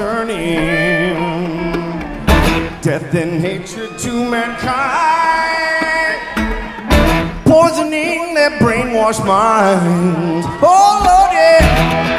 turning death and hatred to mankind, poisoning their brainwashed minds. Oh Lord, yeah.